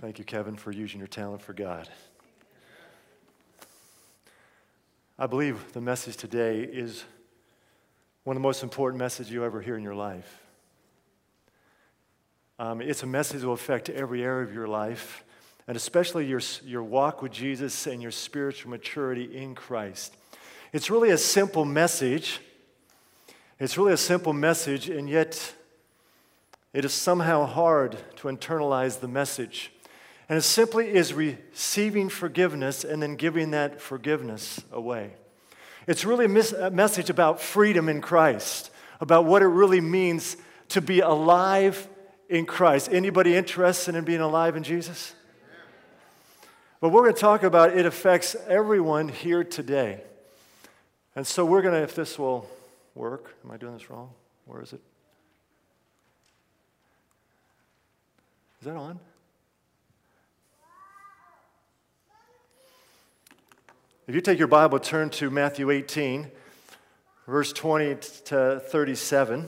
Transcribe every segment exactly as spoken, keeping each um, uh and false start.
Thank you, Kevin, for using your talent for God. I believe the message today is one of the most important messages you ever hear in your life. Um, it's a message that will affect every area of your life, and especially your, your walk with Jesus and your spiritual maturity in Christ. It's really a simple message. It's really a simple message, and yet it is somehow hard to internalize the message. And it simply is receiving forgiveness and then giving that forgiveness away. It's really a, mis- a message about freedom in Christ, about what it really means to be alive in Christ. Anybody interested in being alive in Jesus? But we're going to talk about it affects everyone here today. And so we're going to, if this will work, am I doing this wrong? Where is it? Is that on? If you take your Bible, turn to Matthew eighteen, verse twenty to thirty-seven.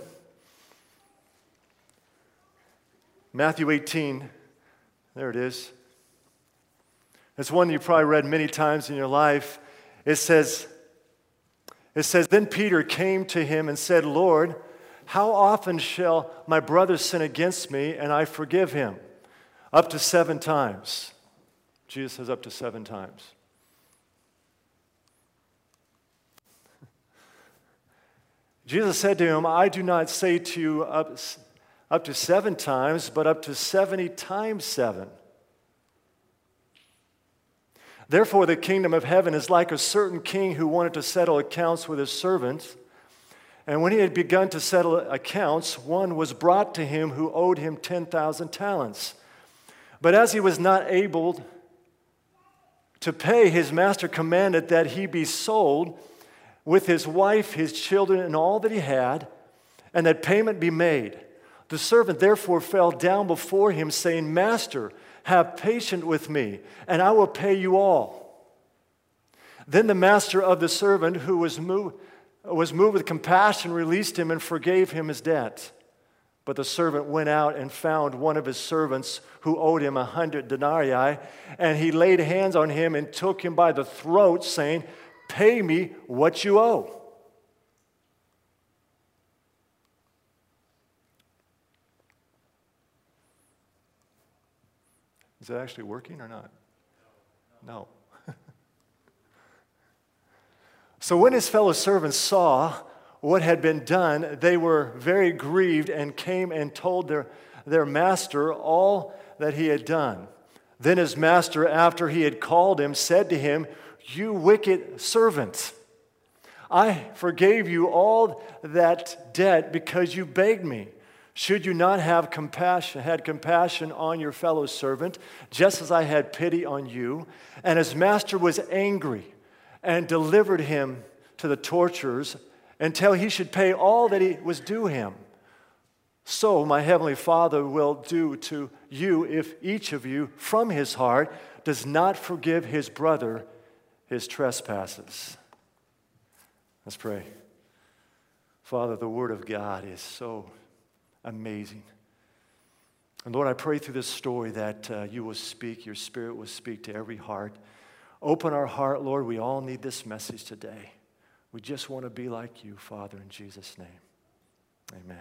Matthew eighteen, there it is. It's one you've probably read many times in your life. It says, it says, Then Peter came to him and said, Lord, how often shall my brother sin against me and I forgive him? Up to seven times. Jesus says up to seven times. Jesus said to him, I do not say to you up, up to seven times, but up to seventy times seven. Therefore, the kingdom of heaven is like a certain king who wanted to settle accounts with his servants. And when he had begun to settle accounts, one was brought to him who owed him ten thousand talents. But as he was not able to pay, his master commanded that he be sold with his wife, his children, and all that he had, and that payment be made. The servant therefore fell down before him, saying, Master, have patience with me, and I will pay you all. Then the master of the servant, who was moved, was moved with compassion, released him and forgave him his debt. But the servant went out and found one of his servants who owed him a hundred denarii, and he laid hands on him and took him by the throat, saying, Pay me what you owe. Is it actually working or not? No. So when his fellow servants saw what had been done, they were very grieved and came and told their, their master all that he had done. Then his master, after he had called him, said to him, You wicked servant, I forgave you all that debt because you begged me. Should you not have compassion, had compassion on your fellow servant, just as I had pity on you? And his master was angry and delivered him to the torturers until he should pay all that he was due him. So my heavenly Father will do to you if each of you from his heart does not forgive his brother his trespasses. Let's pray. Father, the Word of God is so amazing. And Lord, I pray through this story that uh, you will speak, your Spirit will speak to every heart. Open our heart, Lord. We all need this message today. We just want to be like you, Father, in Jesus' name. Amen.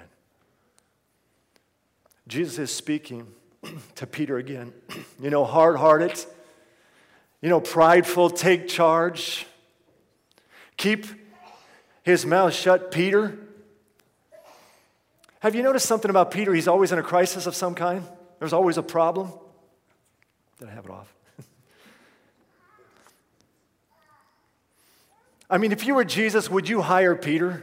Jesus is speaking to Peter again. You know, hard-hearted, you know, prideful, take charge. Keep his mouth shut, Peter. Have you noticed something about Peter? He's always in a crisis of some kind. There's always a problem. Did I have it off? I mean, if you were Jesus, would you hire Peter?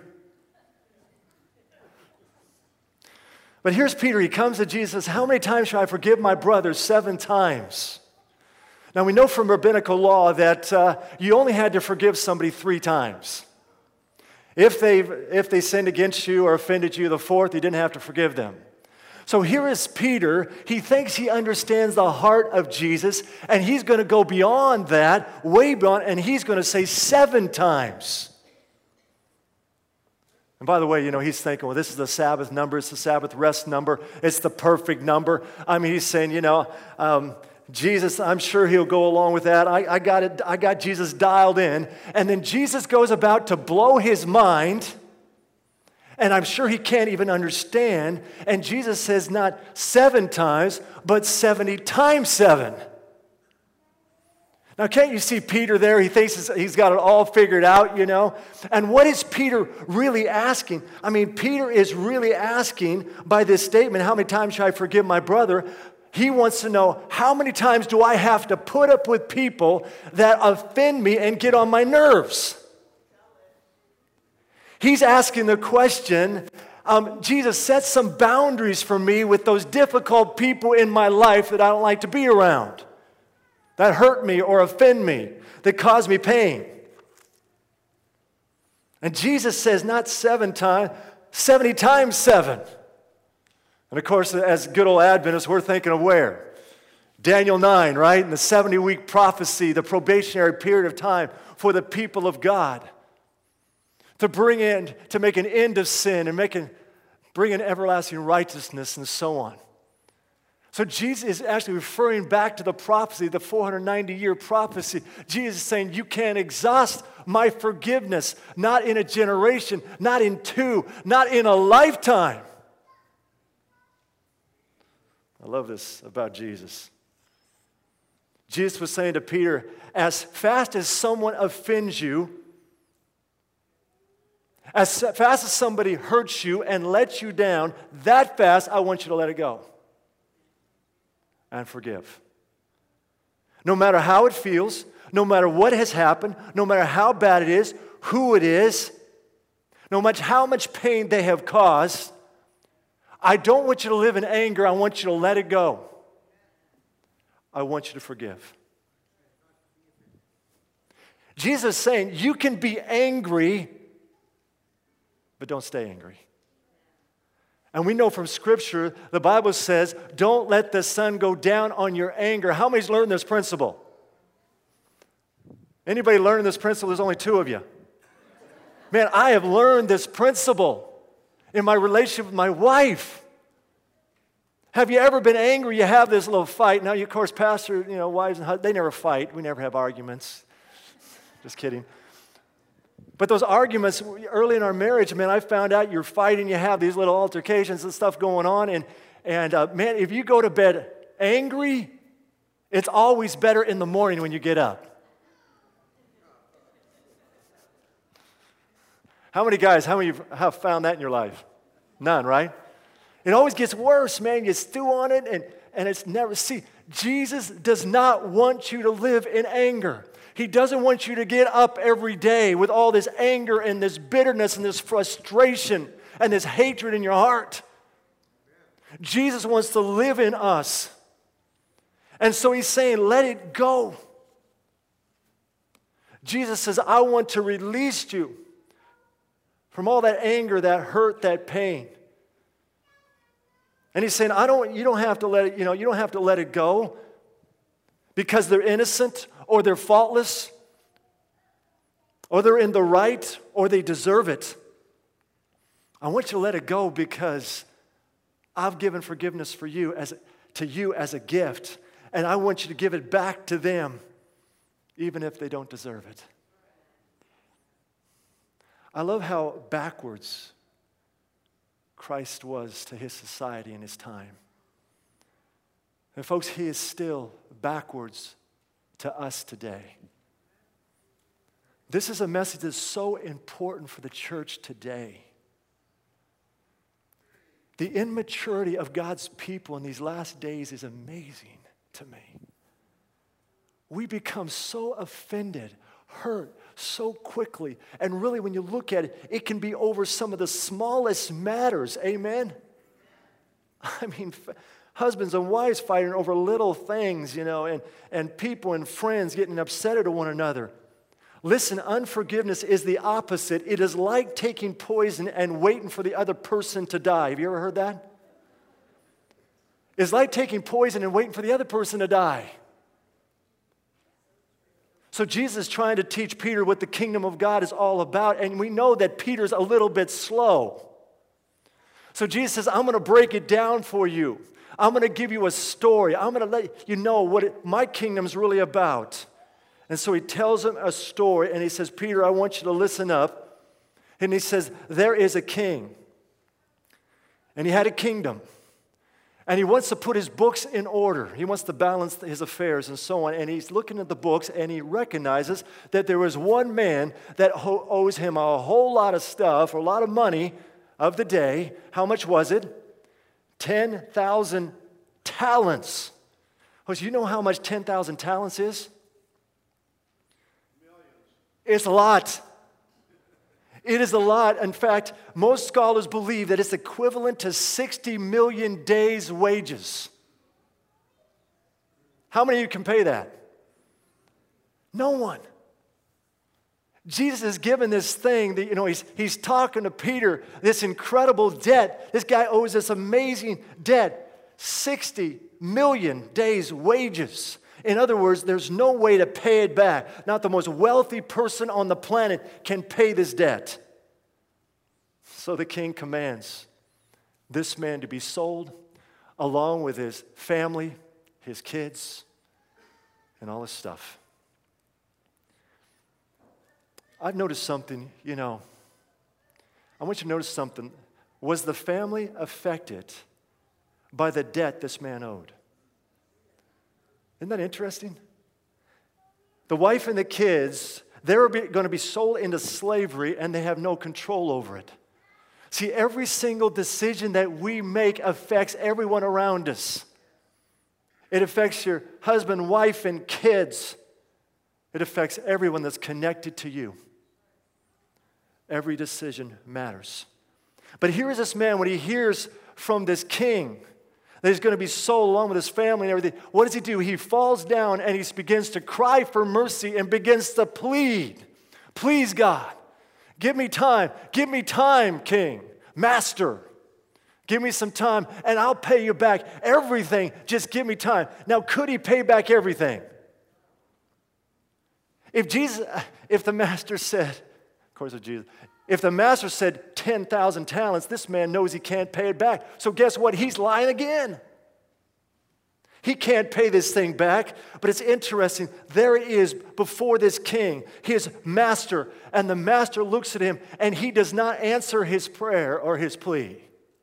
But here's Peter. He comes to Jesus. How many times shall I forgive my brothers? Seven times. Now, we know from rabbinical law that uh, you only had to forgive somebody three times. If they if they sinned against you or offended you the fourth, you didn't have to forgive them. So here is Peter. He thinks he understands the heart of Jesus, and he's going to go beyond that, way beyond, and he's going to say seven times. And by the way, you know, he's thinking, well, this is the Sabbath number. It's the Sabbath rest number. It's the perfect number. I mean, he's saying, you know, um, Jesus, I'm sure he'll go along with that. I, I got it. I got Jesus dialed in. And then Jesus goes about to blow his mind, and I'm sure he can't even understand. And Jesus says not seven times, but seventy times seven. Now, can't you see Peter there? He thinks he's got it all figured out, you know. And what is Peter really asking? I mean, Peter is really asking by this statement, how many times should I forgive my brother? He wants to know, how many times do I have to put up with people that offend me and get on my nerves? He's asking the question, um, Jesus, set some boundaries for me with those difficult people in my life that I don't like to be around, that hurt me or offend me, that cause me pain. And Jesus says not seven times, seventy times seven. And of course, as good old Adventists, we're thinking of where? Daniel nine, right? And the seventy-week prophecy, the probationary period of time for the people of God to bring in, to make an end of sin and make an, bring in everlasting righteousness and so on. So Jesus is actually referring back to the prophecy, the four hundred ninety year prophecy. Jesus is saying, you can't exhaust my forgiveness, not in a generation, not in two, not in a lifetime. I love this about Jesus. Jesus was saying to Peter, as fast as someone offends you, as fast as somebody hurts you and lets you down, that fast I want you to let it go and forgive. No matter how it feels, no matter what has happened, no matter how bad it is, who it is, no matter how much pain they have caused, I don't want you to live in anger. I want you to let it go. I want you to forgive. Jesus is saying you can be angry, but don't stay angry. And we know from Scripture, the Bible says, don't let the sun go down on your anger. How many's learned this principle? Anybody learned this principle? There's only two of you. Man, I have learned this principle in my relationship with my wife. Have you ever been angry? You have this little fight. Now, of course, pastor, you know, wives and husbands, they never fight. We never have arguments. Just kidding. But those arguments early in our marriage, man, I found out you're fighting, you have these little altercations and stuff going on. And, and uh, man, if you go to bed angry, it's always better in the morning when you get up. How many guys, how many have found that in your life? None, right? It always gets worse, man. You stew on it, and, and it's never... See, Jesus does not want you to live in anger. He doesn't want you to get up every day with all this anger and this bitterness and this frustration and this hatred in your heart. Jesus wants to live in us. And so he's saying, let it go. Jesus says, I want to release you from all that anger, that hurt, that pain. And he's saying, I don't, you don't have to let it, you know, you don't have to let it go because they're innocent or they're faultless or they're in the right or they deserve it. I want you to let it go because I've given forgiveness for you as to you as a gift, and I want you to give it back to them even if they don't deserve it. I love how backwards Christ was to his society and his time. And folks, he is still backwards to us today. This is a message that's so important for the church today. The immaturity of God's people in these last days is amazing to me. We become so offended, hurt so quickly. And really, when you look at it, it can be over some of the smallest matters. Amen? I mean, f- husbands and wives fighting over little things, you know, and, and people and friends getting upset at one another. Listen, unforgiveness is the opposite. It is like taking poison and waiting for the other person to die. Have you ever heard that? It's like taking poison and waiting for the other person to die. So Jesus is trying to teach Peter what the kingdom of God is all about, and we know that Peter's a little bit slow. So Jesus says, I'm going to break it down for you. I'm going to give you a story. I'm going to let you know what it, my kingdom's really about. And so he tells him a story, and he says, Peter, I want you to listen up. And he says, there is a king. And he had a kingdom. And he wants to put his books in order. He wants to balance his affairs and so on. And he's looking at the books, and he recognizes that there was one man that ho- owes him a whole lot of stuff, or a lot of money of the day. How much was it? ten thousand talents. Oh, so you know how much ten thousand talents is? Millions. It's a lot. It is a lot. In fact, most scholars believe that it's equivalent to sixty million days' wages. How many of you can pay that? No one. Jesus is given this thing that, you know, he's, he's talking to Peter, this incredible debt. This guy owes this amazing debt, sixty million days' wages. In other words, there's no way to pay it back. Not the most wealthy person on the planet can pay this debt. So the king commands this man to be sold along with his family, his kids, and all his stuff. I've noticed something, you know. I want you to notice something. Was the family affected by the debt this man owed? Isn't that interesting? The wife and the kids, they're going to be sold into slavery, and they have no control over it. See, every single decision that we make affects everyone around us. It affects your husband, wife, and kids. It affects everyone that's connected to you. Every decision matters. But here is this man, when he hears from this king that he's going to be sold along with his family and everything, what does he do? He falls down and he begins to cry for mercy and begins to plead. Please, God, give me time. Give me time, king, master. Give me some time and I'll pay you back everything. Just give me time. Now, could he pay back everything? If Jesus, if the master said, of course it's Jesus, if the master said ten thousand talents, this man knows he can't pay it back. So guess what? He's lying again. He can't pay this thing back, but it's interesting. There he is before this king, his master, and the master looks at him and he does not answer his prayer or his plea.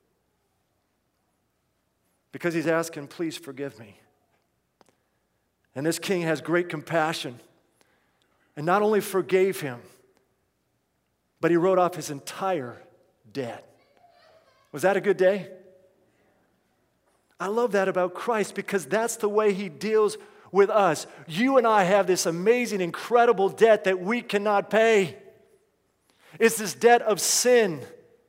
Because he's asking, please forgive me. And this king has great compassion and not only forgave him, but he wrote off his entire debt. Was that a good day? I love that about Christ because that's the way he deals with us. You and I have this amazing, incredible debt that we cannot pay. It's this debt of sin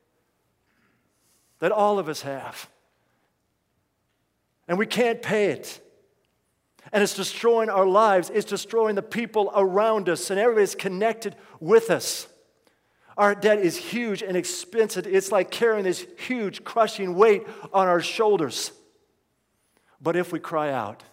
that all of us have. And we can't pay it. And it's destroying our lives. It's destroying the people around us and everybody's connected with us. Our debt is huge and expensive. It's like carrying this huge, crushing weight on our shoulders. But if we cry out,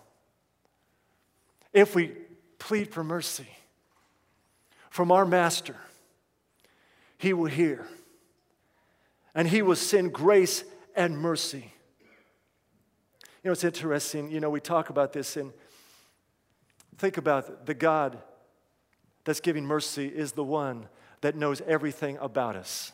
if we plead for mercy from our Master, he will hear. And he will send grace and mercy. You know, it's interesting. You know, we talk about this and think about the God that's giving mercy is the one that knows everything about us.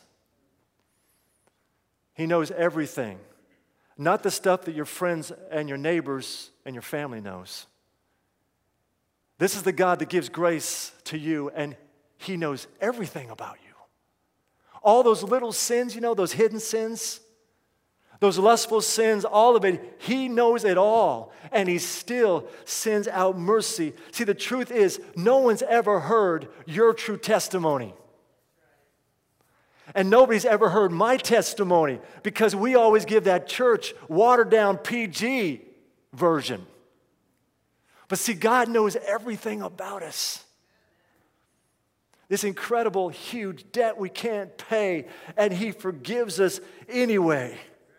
He knows everything. Not the stuff that your friends and your neighbors and your family knows. This is the God that gives grace to you, and he knows everything about you. All those little sins, you know, those hidden sins, those lustful sins, all of it, he knows it all, and he still sends out mercy. See, the truth is, no one's ever heard your true testimony. And nobody's ever heard my testimony because we always give that church watered-down P G version. But see, God knows everything about us. This incredible, huge debt we can't pay, and he forgives us anyway.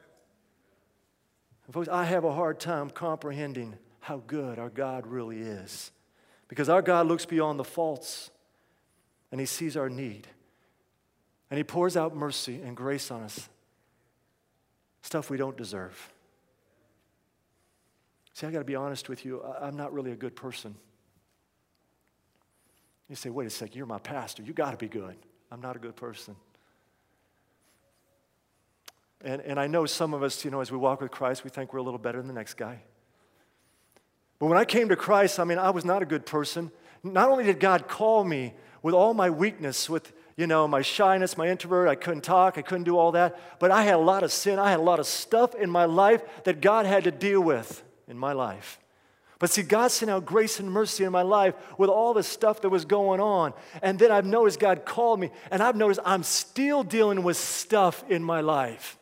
Folks, I have a hard time comprehending how good our God really is. Because our God looks beyond the faults, and he sees our need. And he pours out mercy and grace on us. Stuff we don't deserve. See, I got to be honest with you. I'm not really a good person. You say, wait a second, you're my pastor. You got to be good. I'm not a good person. And, and I know some of us, you know, as we walk with Christ, we think we're a little better than the next guy. But when I came to Christ, I mean, I was not a good person. Not only did God call me with all my weakness, with, you know, my shyness, my introvert, I couldn't talk, I couldn't do all that, but I had a lot of sin, I had a lot of stuff in my life that God had to deal with in my life. But see, God sent out grace and mercy in my life with all the stuff that was going on. And then I've noticed God called me, and I've noticed I'm still dealing with stuff in my life.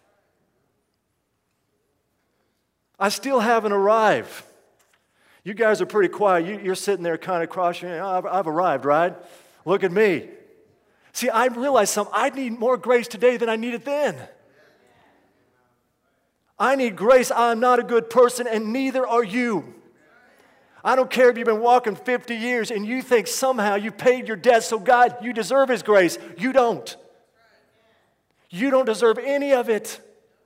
I still haven't arrived. You guys are pretty quiet. You, you're sitting there kind of crossing, you know, I've, I've arrived, right? Look at me. See, I realized something. I need more grace today than I needed then. I need grace. I'm not a good person, and neither are you. I don't care if you've been walking fifty years and you think somehow you paid your debt, so God, you deserve His grace. You don't. You don't deserve any of it.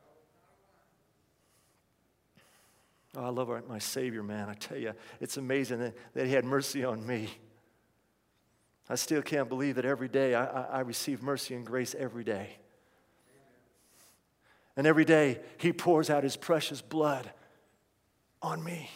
Oh, I love our, my Savior, man. I tell you, it's amazing that, that He had mercy on me. I still can't believe that every day I, I, I receive mercy and grace every day. And every day He pours out His precious blood on me.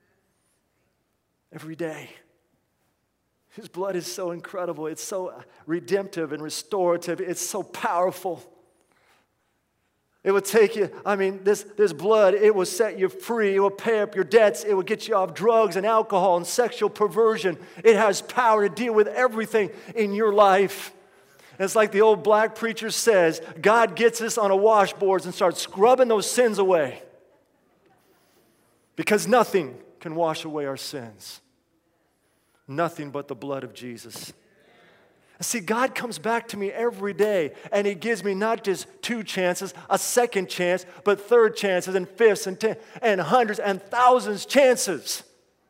Every day. His blood is so incredible. It's so redemptive and restorative. It's so powerful. It will take you, I mean, this, this blood, it will set you free. It will pay up your debts. It will get you off drugs and alcohol and sexual perversion. It has power to deal with everything in your life. And it's like the old black preacher says, God gets us on a washboard and starts scrubbing those sins away. Because nothing can wash away our sins. Nothing but the blood of Jesus. See, God comes back to me every day, and He gives me not just two chances, a second chance, but third chances, and fifths, and ten, and hundreds, and thousands chances.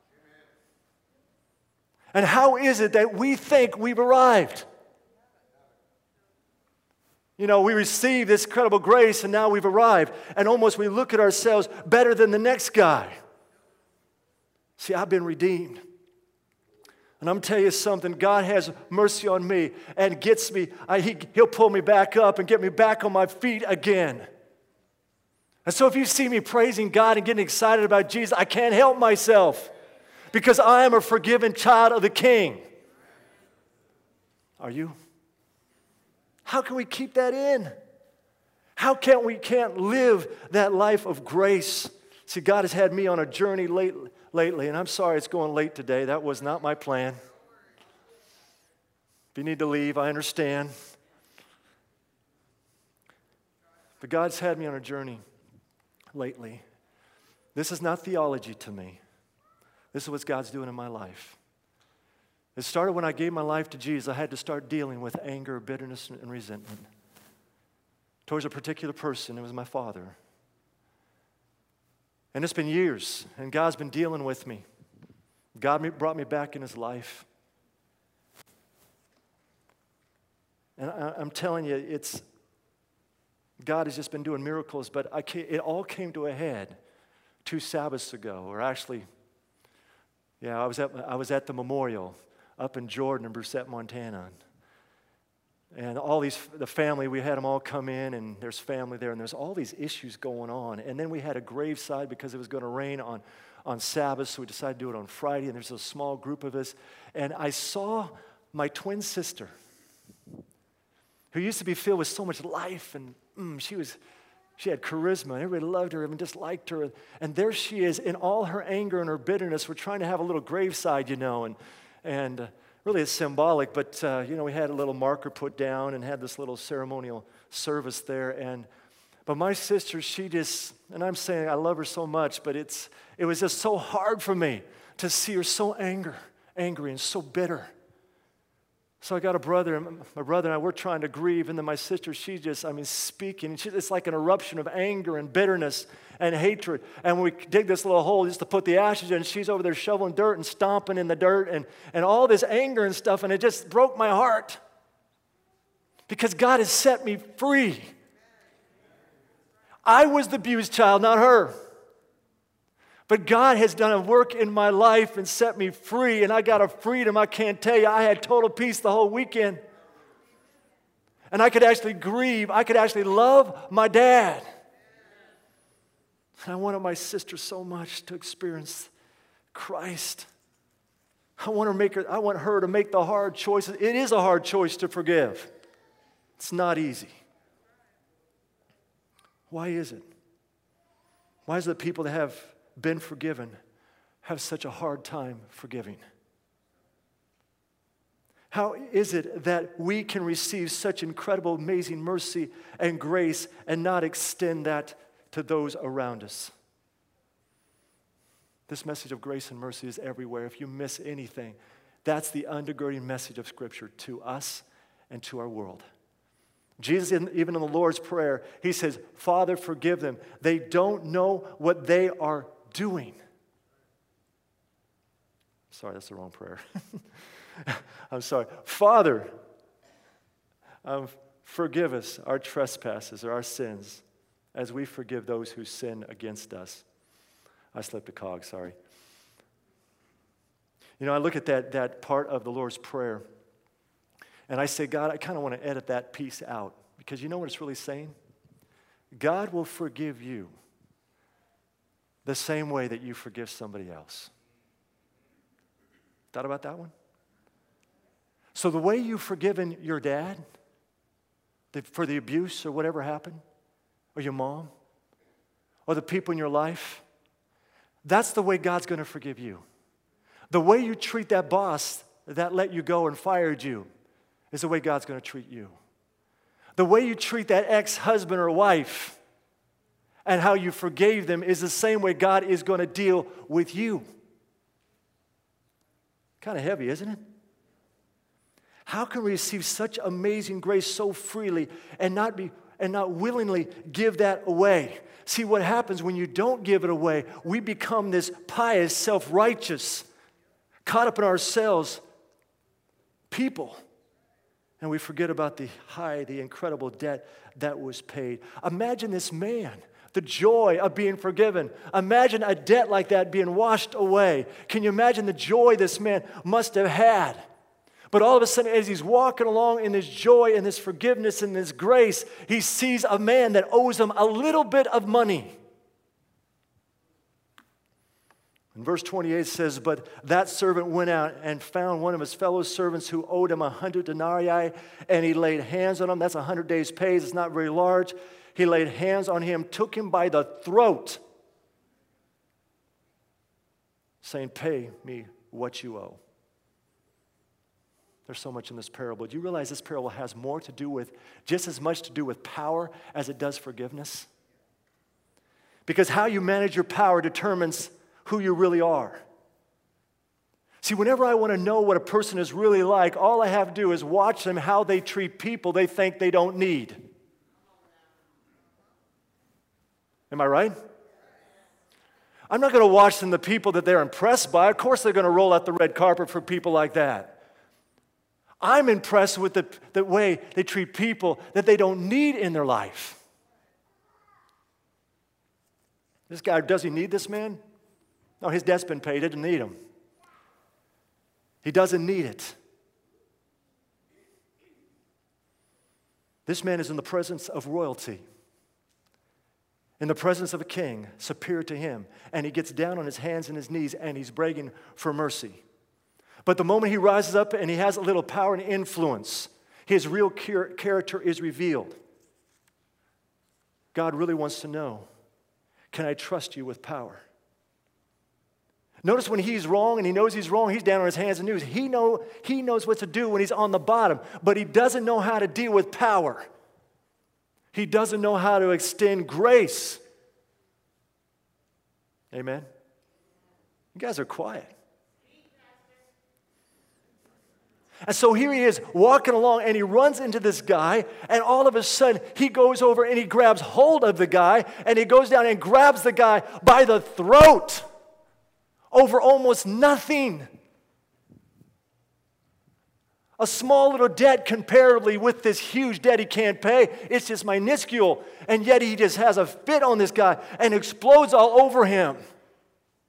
And how is it that we think we've arrived? You know, we receive this incredible grace, and now we've arrived, and almost we look at ourselves better than the next guy. See, I've been redeemed. And I'm telling you something, God has mercy on me and gets me, I, he, He'll pull me back up and get me back on my feet again. And so if you see me praising God and getting excited about Jesus, I can't help myself because I am a forgiven child of the King. Are you? How can we keep that in? How can we can't live that life of grace? See, God has had me on a journey lately. Lately, and I'm sorry it's going late today. That was not my plan. If you need to leave, I understand. But God's had me on a journey lately. This is not theology to me. This is what God's doing in my life. It started when I gave my life to Jesus. I had to start dealing with anger, bitterness, and resentment towards a particular person. It was my father. And it's been years, and God's been dealing with me. God brought me back in His life. And I, I'm telling you, it's God has just been doing miracles, but I can't, it all came to a head two Sabbaths ago, or actually, yeah, I was at I was at the memorial up in Jordan in Brusette, Montana. And all these, the family, we had them all come in, and there's family there, and there's all these issues going on. And then we had a graveside because it was going to rain on, on Sabbath, so we decided to do it on Friday, and there's a small group of us. And I saw my twin sister, who used to be filled with so much life, and mm, she was, she had charisma. Everybody loved her and just liked her. And there she is in all her anger and her bitterness. We're trying to have a little graveside, you know, and and. Uh, Really, it's symbolic, but, uh, you know, we had a little marker put down and had this little ceremonial service there. And but my sister, she just, and I'm saying I love her so much, but it's it was just so hard for me to see her so anger, angry and so bitter. So I got a brother, and my brother and I, we're trying to grieve, and then my sister, she just, I mean, speaking. She, it's like an eruption of anger and bitterness and hatred. And we dig this little hole just to put the ashes in, and she's over there shoveling dirt and stomping in the dirt and, and all this anger and stuff, and it just broke my heart because God has set me free. I was the abused child, not her. But God has done a work in my life and set me free, and I got a freedom I can't tell you. I had total peace the whole weekend. And I could actually grieve. I could actually love my dad. And I wanted my sister so much to experience Christ. I want her, make her, I want her to make the hard choices. It is a hard choice to forgive. It's not easy. Why is it? Why is it that people that have been forgiven have such a hard time forgiving? How is it that we can receive such incredible, amazing mercy and grace and not extend that to those around us? This message of grace and mercy is everywhere. If you miss anything, that's the undergirding message of Scripture to us and to our world. Jesus, even in the Lord's Prayer, he says, Father, forgive them. They don't know what they are doing. Sorry, that's the wrong prayer. I'm sorry. Father, um, forgive us our trespasses or our sins as we forgive those who sin against us. I slipped a cog, sorry. You know, I look at that, that part of the Lord's Prayer, and I say, God, I kind of want to edit that piece out, because you know what it's really saying? God will forgive you the same way that you forgive somebody else. Thought about that one? So the way you've forgiven your dad the, for the abuse or whatever happened, or your mom, or the people in your life, that's the way God's going to forgive you. The way you treat that boss that let you go and fired you is the way God's going to treat you. The way you treat that ex-husband or wife and how you forgave them is the same way God is going to deal with you. Kind of heavy, isn't it? How can we receive such amazing grace so freely and not be and not willingly give that away? See, what happens when you don't give it away, we become this pious, self-righteous, caught up in ourselves people. And we forget about the high, the incredible debt that was paid. Imagine this man, the joy of being forgiven. Imagine a debt like that being washed away. Can you imagine the joy this man must have had? But all of a sudden, as he's walking along in this joy and this forgiveness and this grace, he sees a man that owes him a little bit of money. And verse twenty-eight says, but that servant went out and found one of his fellow servants who owed him a hundred denarii, and he laid hands on him. That's a hundred days' pay. It's not very large. He laid hands on him, took him by the throat, saying, pay me what you owe. There's so much in this parable. Do you realize this parable has more to do with, just as much to do with power as it does forgiveness? Because how you manage your power determines who you really are. See, whenever I want to know what a person is really like, all I have to do is watch them, how they treat people they think they don't need. Am I right? I'm not going to watch them, the people that they're impressed by. Of course they're going to roll out the red carpet for people like that. I'm impressed with the, the way they treat people that they don't need in their life. This guy, does he need this man? No, his debt's been paid. He didn't need him. He doesn't need it. This man is in the presence of royalty, in the presence of a king superior to him, and he gets down on his hands and his knees and he's begging for mercy. But the moment he rises up and he has a little power and influence, his real character is revealed. God really wants to know, can I trust you with power? Notice when he's wrong and he knows he's wrong, he's down on his hands and knees. He, know, he knows what to do when he's on the bottom, but he doesn't know how to deal with power. He doesn't know how to extend grace. Amen? You guys are quiet. And so here he is walking along and he runs into this guy, and all of a sudden he goes over and he grabs hold of the guy, and he goes down and grabs the guy by the throat over almost nothing. A small little debt comparatively with this huge debt he can't pay. It's just minuscule, and yet he just has a fit on this guy and explodes all over him.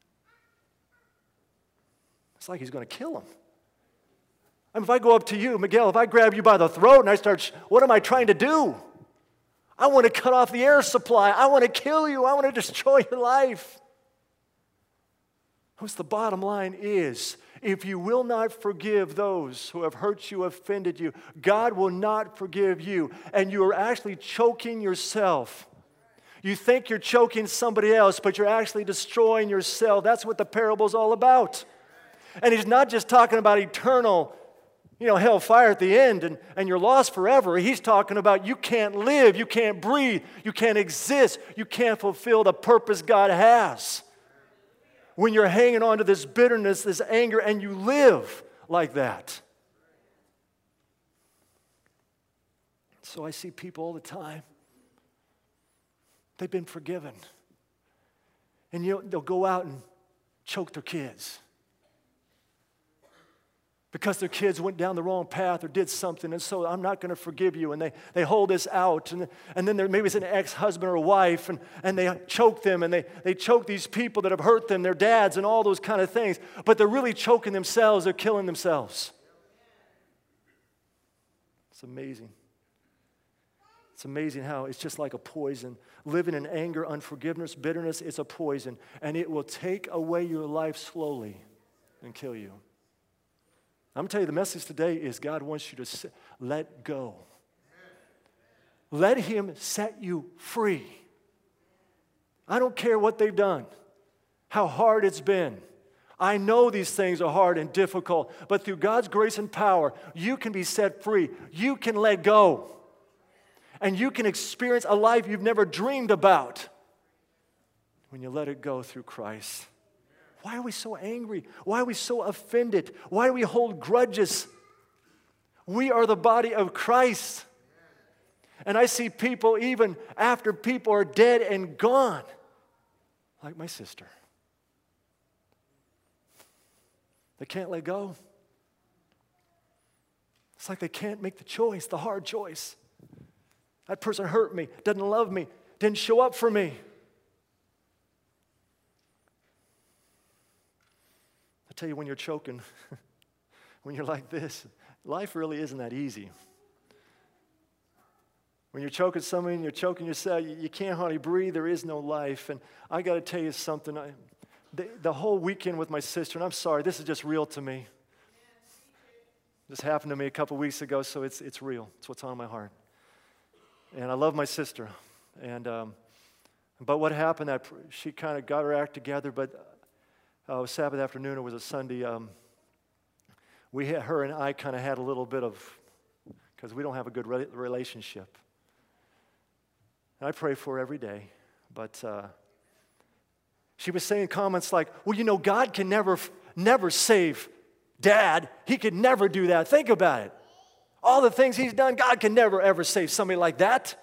It's like he's going to kill him. I mean, if I go up to you, Miguel, if I grab you by the throat and I start, sh- what am I trying to do? I want to cut off the air supply. I want to kill you. I want to destroy your life. What's the bottom line is, if you will not forgive those who have hurt you, offended you, God will not forgive you. And you are actually choking yourself. You think you're choking somebody else, but you're actually destroying yourself. That's what the parable's all about. And he's not just talking about eternal, you know, hellfire at the end and, and you're lost forever. He's talking about you can't live, you can't breathe, you can't exist, you can't fulfill the purpose God has. When you're hanging on to this bitterness, this anger, and you live like that. So I see people all the time. They've been forgiven. And you know, they'll go out and choke their kids. Because their kids went down the wrong path or did something, and so I'm not going to forgive you. And they, they hold this out, and, and then there, maybe it's an ex-husband or wife, and, and they choke them, and they, they choke these people that have hurt them, their dads, and all those kind of things. But they're really choking themselves. They're killing themselves. It's amazing. It's amazing how it's just like a poison. Living in anger, unforgiveness, bitterness, it's a poison, and it will take away your life slowly and kill you. I'm going to tell you, the message today is God wants you to let go. Let Him set you free. I don't care what they've done, how hard it's been. I know these things are hard and difficult, but through God's grace and power, you can be set free. You can let go. And you can experience a life you've never dreamed about when you let it go through Christ. Why are we so angry? Why are we so offended? Why do we hold grudges? We are the body of Christ. And I see people, even after people are dead and gone, like my sister. They can't let go. It's like they can't make the choice, the hard choice. That person hurt me, doesn't love me, didn't show up for me. I tell you, when you're choking, when you're like this, life really isn't that easy. When you're choking somebody and you're choking yourself, you, you can't hardly breathe, there is no life. And I got to tell you something. I, the, the whole weekend with my sister, and I'm sorry, this is just real to me. This happened to me a couple weeks ago, so it's it's real. It's what's on my heart. And I love my sister. And um, but what happened, that she kind of got her act together, but Uh, it was Sabbath afternoon, it was a Sunday. Um, we had, her and I kind of had a little bit of, because we don't have a good re- relationship. And I pray for her every day. But uh, she was saying comments like, well, you know, God can never, never save Dad. He could never do that. Think about it. All the things he's done, God can never, ever save somebody like that.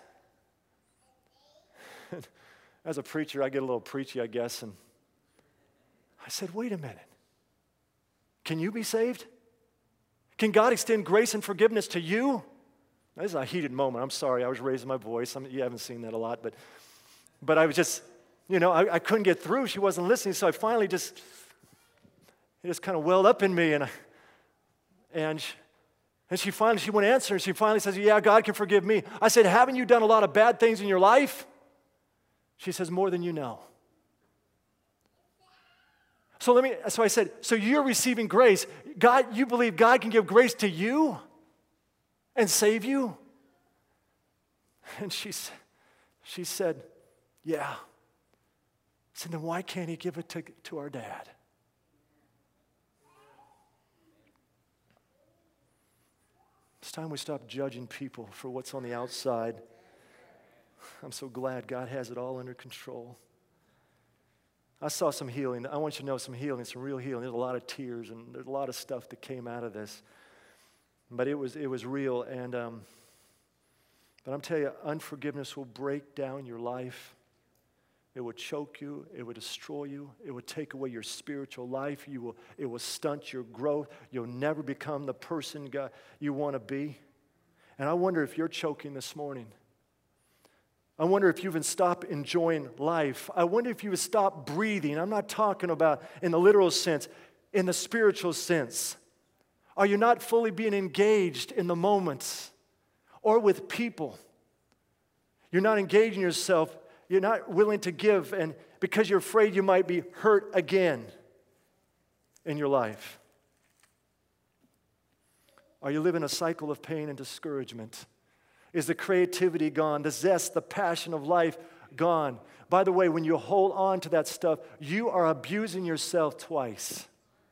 As a preacher, I get a little preachy, I guess, and I said, wait a minute. Can you be saved? Can God extend grace and forgiveness to you? This is a heated moment. I'm sorry. I was raising my voice. I'm, you haven't seen that a lot. But but I was just, you know, I, I couldn't get through. She wasn't listening. So I finally just, it just kind of welled up in me. And, I, and, she, and she finally, she wouldn't answer. And she finally says, yeah, God can forgive me. I said, haven't you done a lot of bad things in your life? She says, more than you know. So let me. So I said, so you're receiving grace. God, you believe God can give grace to you and save you? And she, she said, yeah. I said, then why can't He give it to, to our dad? It's time we stop judging people for what's on the outside. I'm so glad God has it all under control. I saw some healing. I want you to know some healing, some real healing. There's a lot of tears and there's a lot of stuff that came out of this. But it was it was real. And um, but I'm telling you, unforgiveness will break down your life. It would choke you. It would destroy you. It would take away your spiritual life. You will. It will stunt your growth. You'll never become the person God, you want to be. And I wonder if you're choking this morning. I wonder if you even stop enjoying life. I wonder if you would stop breathing. I'm not talking about in the literal sense. in the spiritual sense? Are you not fully being engaged in the moments or with people? You're not engaging yourself. You're not willing to give, and because you're afraid you might be hurt again in your life. Are you living a cycle of pain and discouragement? Is the creativity gone? The zest, the passion of life gone? By the way, when you hold on to that stuff, you are abusing yourself twice.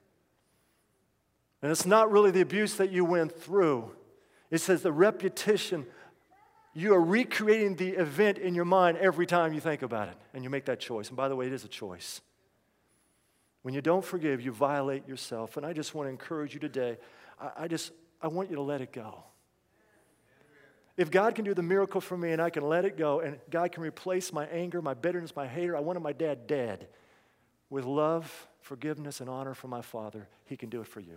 And it's not really the abuse that you went through. It says the repetition, you are recreating the event in your mind every time you think about it, and you make that choice. And by the way, it is a choice. When you don't forgive, you violate yourself. And I just want to encourage you today, I, I just, I want you to let it go. If God can do the miracle for me and I can let it go, and God can replace my anger, my bitterness, my hatred, I wanted my dad dead, with love, forgiveness, and honor from my Father, He can do it for you.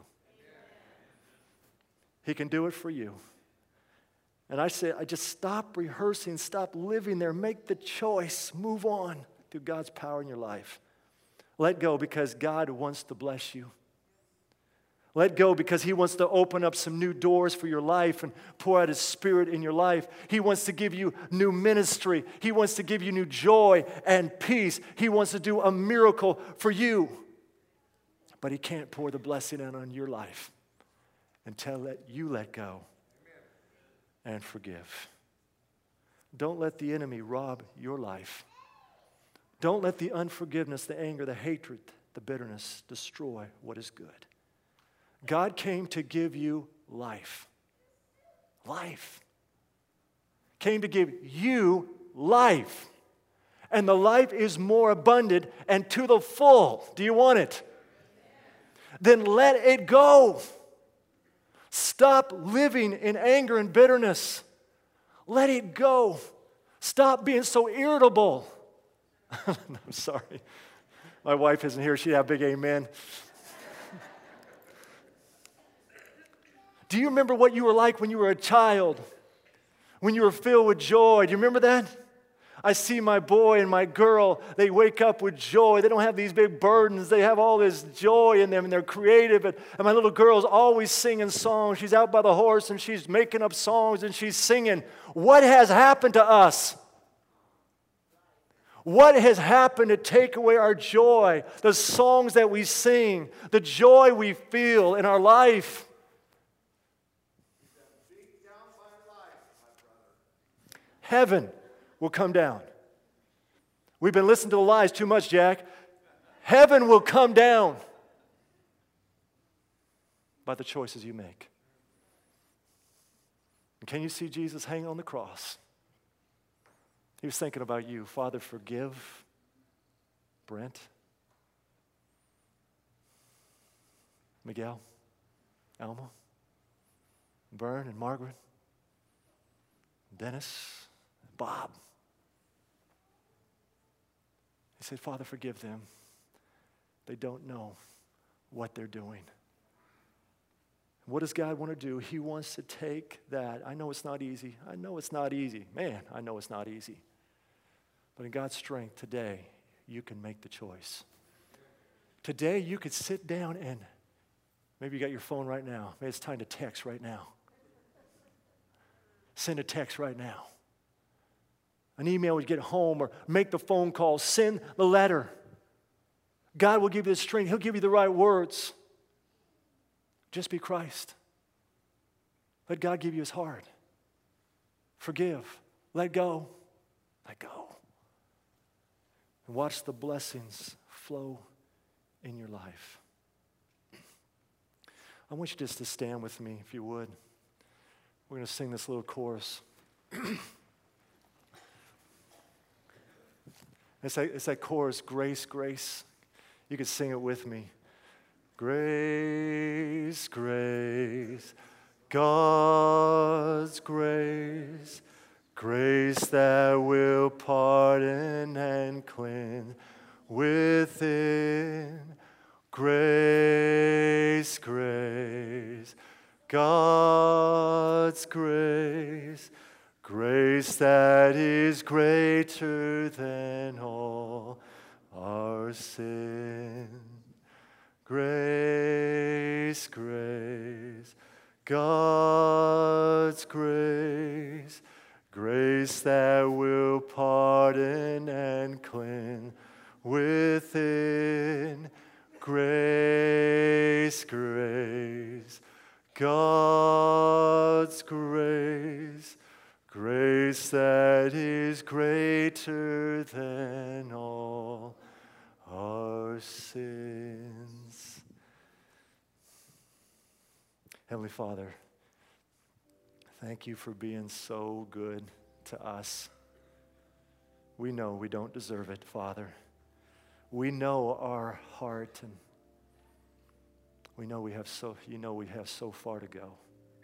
He can do it for you. And I say, I just stop rehearsing, stop living there, make the choice, move on through God's power in your life. Let go because God wants to bless you. Let go because He wants to open up some new doors for your life and pour out His Spirit in your life. He wants to give you new ministry. He wants to give you new joy and peace. He wants to do a miracle for you. But He can't pour the blessing out on your life until let you let go and forgive. Don't let the enemy rob your life. Don't let the unforgiveness, the anger, the hatred, the bitterness destroy what is good. God came to give you life. Life. Came to give you life. And the life is more abundant and to the full. Do you want it? Then let it go. Stop living in anger and bitterness. Let it go. Stop being so irritable. I'm sorry. My wife isn't here. She'd have a big amen. Do you remember what you were like when you were a child? When you were filled with joy? Do you remember that? I see my boy and my girl, they wake up with joy. They don't have these big burdens. They have all this joy in them, and they're creative. And, and my little girl's always singing songs. She's out by the horse, and she's making up songs, and she's singing. What has happened to us? What has happened to take away our joy? The songs that we sing, the joy we feel in our life. Heaven will come down. We've been listening to the lies too much, Jack. Heaven will come down by the choices you make. And can you see Jesus hanging on the cross? He was thinking about you. Father, forgive Brent, Miguel, Alma, Vern, and Margaret, Dennis, Bob. He said, Father, forgive them. They don't know what they're doing. What does God want to do? He wants to take that. I know it's not easy. I know it's not easy. Man, I know it's not easy. But in God's strength today, you can make the choice. Today, you could sit down and maybe you got your phone right now. Maybe it's time to text right now. Send a text right now. An email when you get home, or make the phone call. Send the letter. God will give you the strength. He'll give you the right words. Just be Christ. Let God give you His heart. Forgive. Let go. Let go. And watch the blessings flow in your life. I want you just to stand with me, if you would. We're going to sing this little chorus. It's that, it's that chorus, grace, grace. You can sing it with me. Grace, grace, God's grace, grace that will pardon and cleanse within. Grace, grace, God's grace, grace that is greater than all our sin. Grace, grace, God's grace, grace that will pardon and cleanse within. Grace, grace, God's grace, grace that is greater than all our sins. Heavenly Father, thank you for being so good to us. We know we don't deserve it, Father. We know our heart, and we know we have so, you know we have so far to go.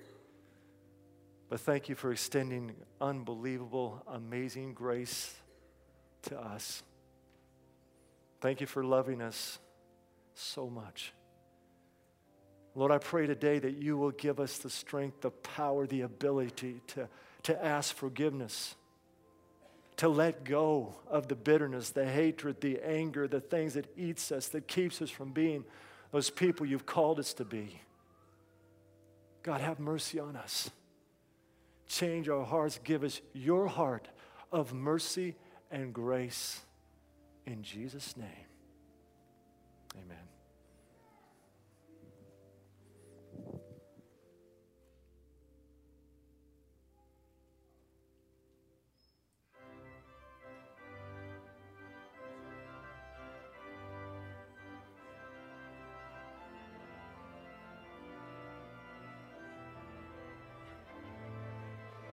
But thank you for extending unbelievable, amazing grace to us. Thank you for loving us so much. Lord, I pray today that you will give us the strength, the power, the ability to, to ask forgiveness, to let go of the bitterness, the hatred, the anger, the things that eats us, that keeps us from being those people you've called us to be. God, have mercy on us. Change our hearts. Give us your heart of mercy and grace. In Jesus' name, amen.